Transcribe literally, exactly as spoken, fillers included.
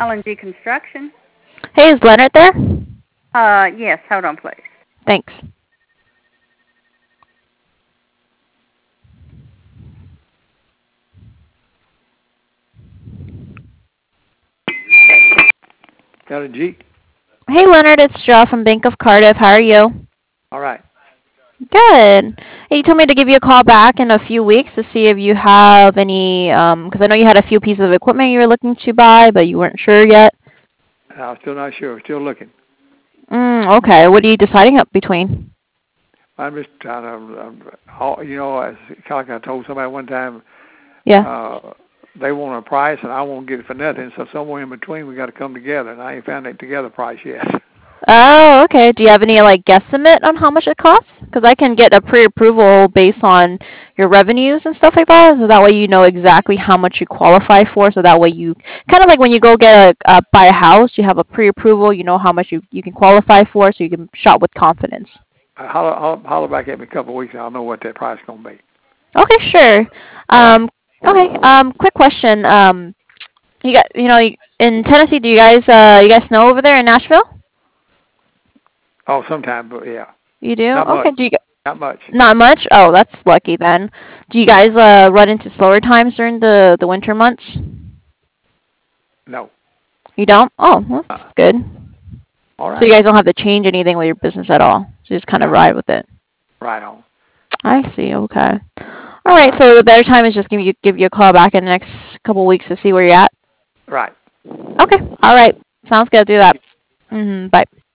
L and G Construction. Hey, is Leonard there? Uh, yes, hold on, please. Thanks. L and G. Hey, Leonard, it's Joe from Bank of Cardiff. How are you? All right. Good. Hey, you told me to give you a call back in a few weeks to see if you have any, um, because I know you had a few pieces of equipment you were looking to buy, but you weren't sure yet. I'm still not sure. Still looking. Mm, okay. What are you deciding up between? I'm just trying to, um, you know, as kind of like I told somebody one time, Yeah. uh, they want a price and I won't get it for nothing. So somewhere in between, we got to come together, and I ain't found that together price yet. Oh, okay. Do you have any like guesstimate on how much it costs? Because I can get a pre-approval based on your revenues and stuff like that, so that way you know exactly how much you qualify for. So that way you kind of like when you go get a uh, buy a house, you have a pre-approval. You know how much you you can qualify for, so you can shop with confidence. Holler, holler, holler back at me a couple of weeks, and I'll know what that price is going to be. Okay, sure. All right. Um, okay. Um, quick question. Um, you got you know in Tennessee, do you guys uh you guys snow over there in Nashville? Oh, sometime, but yeah. You do? Not Okay. much. Do you? Not much. Not much? Oh, that's lucky then. Do you guys uh run into slower times during the the winter months? No. You don't? Oh, well, that's Uh, good. all So you right. guys don't have to change anything with your business at all. So you just kind of No. ride with it. Right on. I see. Okay. All right. So the better time is just give you give you a call back in the next couple weeks to see where you're at. Right. Okay. All right. Sounds good. Do that. Mhm. Bye.